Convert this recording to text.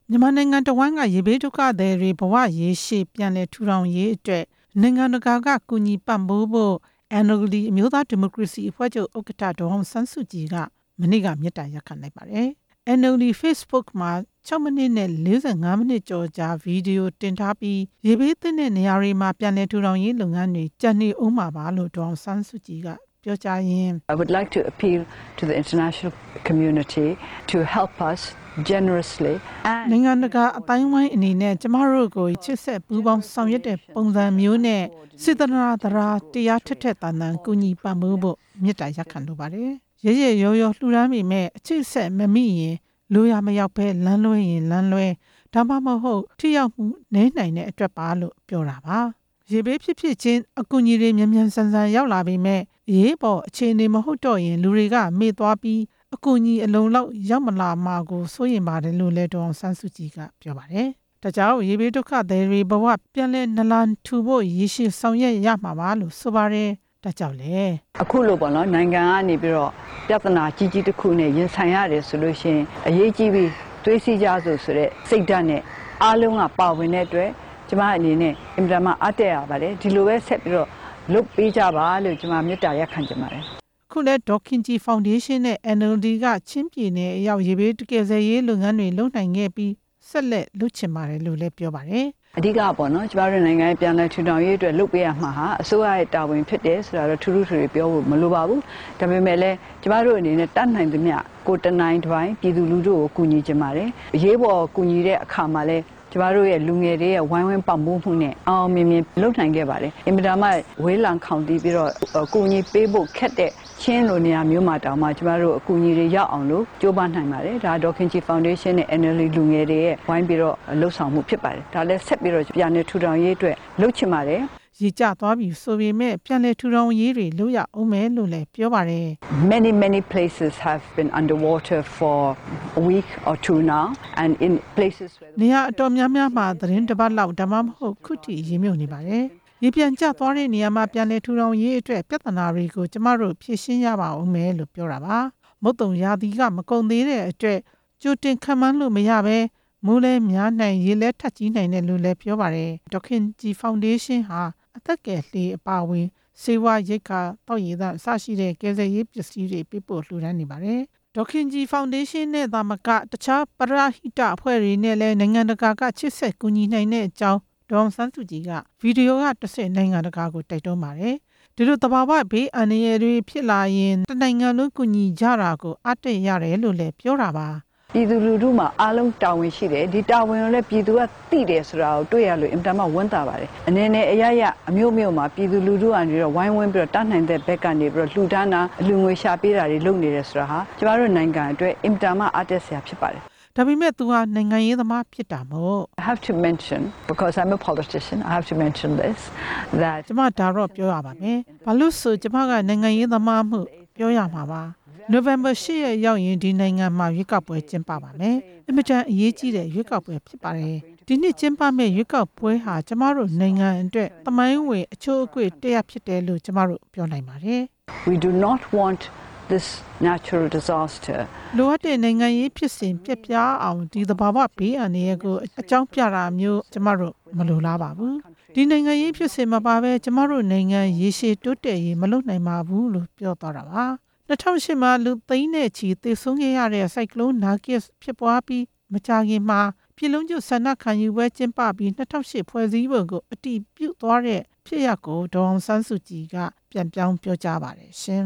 မြန်မာနိုင်ငံတဝန်းကရေဘေးဒုက္ခသည်တွေဘဝရေရှည်ပြန်လည်ထူထောင်ရေးအတွက်နိုင်ငံတကာကကူညီပံ့ပိုးဖို့ NLD အမျိုးသားဒီမိုကရေစီအဖွဲ့ချုပ်ဥက္ကဋ္ဌဒေါ်အောင်ဆန်းစုကြည်ကမနေ့ကမေတ္တာရပ်ခံလိုက်ပါတယ်။ NLD Facebook မှာ6မိနစ်နဲ့45မိနစ်ကျော်ကြာဗီဒီယိုတင်ထားပြီးရေဘေးသင့်တဲ့နေရာတွေမှာပြန်လည်ထူထောင်ရေးလုပ်ငန်းတွေကြန့်နေအောင်မှာပါလို့ဒေါ်အောင်ဆန်းစုကြည်ကပြောကြားရင်း I would like to appeal to the international community to help us generously နိုင်ငံတကာအတိုင်းအဝိုင်းအနေနဲ့ကျမတို့ကိုချစ်ဆက်ပူးပေါင်းဆောင်ရွက်တဲ့ပုံစံမျိုးနဲ့စေတနာတရားထက်ထက်သန်သန်ကူညီပံ့ပိုးဖို့မေတ္တာရပ်ခံလိုပါတယ်။ရရရောရောလှူဒါန်းမိမဲ့အချစ်ဆက်မမိရင်လိုရမရောက်ပဲလမ်းလွဲရင်လမ်းလွဲဒါမှမဟုတ်ထိရောက်မှုနည်းနိုင်တဲ့အတွက်ပါလို့ပြောတာပါ။ရေဘေးဖြစ်ချင်းအကူအညီတွေမြန်မြန်ဆန်ဆန်ရောက်လာပေမဲ့ရေးပေါ်အခြေအနေမဟုတ်တော့ရင်လူတွေကမေ့သွားပြီးအကူအညီအလုံးလောက်ရောက်မလာမှာကိုစိုးရိမ်ပါတယ်လို့လည်းဒေါ်အောင်ဆန်းစုကြည်ကပြောပါတယ်။ဒါကြောင့်ရေဘေးဒုက္ခသည်တွေဘဝပြန်လည်နလန်ထူဖို့ရည်ရှိဆောင်ရွက်ရမှာပါလို့ဆိုပါတယ်။ဒါကြောင့်လေအခုလိုပေါ့နော်နိုင်ငံကနေပြီးတော့ပြဿနာကြီးကြီးတစ်ခုနဲ့ရင်ဆိုင်ရတယ်ဆိုလို့ရှိရင်အရေးကြီးပြီးတွေးစီကြဆိုတဲ့စိတ်ဓာတ်နဲ့အားလုံးကပါဝင်တဲ့အတွက်ကျမအနေနဲ့အင်တာမအားတက်ရပါတယ်ဒီလိုပဲဆက်ပြီးတော့လုပ်ပေးကြပါလို့ကျမမေတ္တာရပ်ခံချင်ပါတယ်ခုလည်းဒေါ်ခင်ကြည်ဖောင်ဒေးရှင်းနဲ့ NLD ကချင်းပြည်နယ်အရောက်ရေဘေးတကယ်ဆယ်ရေးလုပ်ငန်းတွေလုပ်နိုင်ခဲ့ပြီးဆက်လက်လုပ်ချင်ပါတယ်လို့လည်းပြောပါတယ်အဓိကပေါ့နော်ကျမတို့နိုင်ငံရဲ့ပြန်လည်ထူထောင်ရေးအတွက်လုပ်ပေးရမှာဟာအစိုးရရဲ့တာဝန်ဖြစ်တယ်ဆိုတာတော့ထူးထူးထွေပြောဖို့မလိုပါဘူးဒါပေမဲ့လည်းကျမတို့အနေနဲ့တတ်နိုင်သမျှကိုတနိုင်တစ်ပိုင်းပြည်သူလူထုကိုကူညီချင်ပါတယ်အရေးပေါ်ကူညီတဲ့အခါမှာလည်းကျမတို့ရဲ့လူငယ်တွေရဲ့ဝိုင်းဝန်းပံ့ပိုးမှုနဲ့အောင်မြင်မြင်လုပ်နိုင်ခဲ့ပါတယ်အင်မတန်မှဝေးလံခေါင်တီးပြီးတော့ကူညီပေးဖို့ခက်တဲ့ချင်းလိုနေရာမျိုးမှာတောင်မှကျမတို့အကူအညီတွေရောက်အောင်လို့ကြိုးပမ်းနိုင်ပါတယ်ဒါဒေါ်ခင်ချီဖောင်ဒေးရှင်းနဲ့ NLD လူငယ်တွေရဲ့ဝိုင်းပြီးတော့လှုပ်ဆောင်မှုဖြစ်ပါတယ်ဒါလည်းဆက်ပြီးတော့ပြန်လည်ထူထောင်ရေးအတွက်လုပ်ချင်ပါတယ်ရေကျသွားပြီဆိုပေမဲ့ပြန်လည်ထူထောင်ရေးတွေလုပ်ရအောင်မယ်လို့လည်းပြောပါတယ် Many places have been underwater for a week or two now and in places နေရာအတော်များများမှာသတင်းတစ်ပတ်လောက်ဒါမှမဟုတ်ခုထိရေမြုပ်နေပါတယ်ရေပြန်ကျသွားတဲ့နေရာမှာပြန်လည်ထူထောင်ရေးအတွက်ပြဿနာတွေကိုကျမတို့ဖြေရှင်းရပါဦးမယ်လို့ပြောတာပါမုတ်တုံရာသီကမကုန်သေးတဲ့အတွက်ကြိုတင်ခံမှန်းလို့မရပဲမိုးလဲများနိုင်ရေလဲထပ်ကြီးနိုင်တယ်လို့လည်းပြောပါတယ်ဒေါခင်ဂျီဖောင်ဒေးရှင်းဟာအသက်ကယ်လှေအပါအဝင်စေဝါရိတ်ခါတောက်ရည်သားအစရှိတဲ့ကယ်ဆယ်ရေးပစ္စည်းတွေပြပို့လှူဒါန်းနေပါတယ်ဒေါခင်ဂျီဖောင်ဒေးရှင်းနဲ့သာမကတခြားပရဟိတအဖွဲ့တွေနဲ့လည်းနိုင်ငံတကာကချစ်ဆက်ကူညီနိုင်တဲ့အကြောင်းဒေါ်ဆန်းစုကြည်ကဗီဒီယိုကတစ်ဆင့်နိုင်ငံတကာကိုတိုက်တွန်းပါတယ်ဒီလိုသဘာဝဘေးအန္တရာယ်တွေဖြစ်လာရင်တနိုင်ငံလုံးကူညီကြတာကိုအားတက်ရတယ်လို့လည်းပြောတာပါပြည်သူလူထုမှာအားလုံးတာဝန်ရှိတယ်ဒီတာဝန်ကိုလည်းပြည်သူကသိတယ်ဆိုတာကိုတွေ့ရလို့အင်တာမဝန်တာပါတယ်အနေနဲ့အရရအမျိုးမျိုးမှာပြည်သူလူထုကနေတော့ဝိုင်းဝန်းပြီးတော့တတ်နိုင်တဲ့ဘက်ကနေပြီးတော့လှူဒါန်းတာအလူငွေရှာပေးတာတွေလုပ်နေတယ်ဆိုတာဟာကျမတို့နိုင်ငံအတွက်အင်တာမအားတက်စရာဖြစ်ပါတယ်ဒါပေမဲ့သူဟာနိုင်ငံရေးသမားဖြစ်တာမို့ I have to mention because I'm a politician I have to mention this that ကျမဒါတော့ပြောရပါမယ်ဘာလို့ဆိုကျမကနိုင်ငံရေးသမားမှုပြောရမှာပါNovember 10 ရက်ရောက်ရင်ဒီနိုင်ငံမှာရွေးကောက်ပွဲကျင်းပပါမယ်အင်မတန်အရေးကြီးတဲ့ရွေးကောက်ပွဲဖြစ်ပါတယ်ဒီနှစ်ကျင်းပမဲ့ရွေးကောက်ပွဲဟာကျမတို့နိုင်ငံအတွက်သမိုင်းဝင်အချိုးအကွေ့တရားဖြစ်တယ်လို့ကျမတို့ပြောနိုင်ပါတယ် We do not want this natural disaster လိုအပ်တဲ့နိုင်ငံရေးဖြစ်စဉ်ပြက်ပြားအောင်ဒီသဘာဝဘေးအန္တရာယ်ကိုအကြောင်းပြတာမျိုးကျမတို့မလိုလားပါဘူးဒီနိုင်ငံရေးဖြစ်စဉ်မှာပါပဲကျမတို့နိုင်ငံရေရှည်တိုးတက်ရေးမလုပ်နိုင်ပါဘူးလို့ပြောသွားတာပါ2008မှာလူသိန်းနဲ့ချီသေဆုံးခဲ့ရတဲ့ဆိုင်ကလုန်းနာဂစ်ဖြစ်ပွားပြီးမကြာခင်မှာပြည်လုံးကျွတ်ဆန္ဒခံယူပွဲကျင်းပပြီး2008ဖွဲ့စည်းပုံကိုအတည်ပြုသွားတဲ့ဖြစ်ရပ်ကိုဒေါ်အောင်ဆန်းစုကြည်ကပြန်ပြောင်းပြောကြားပါတယ်ရှင်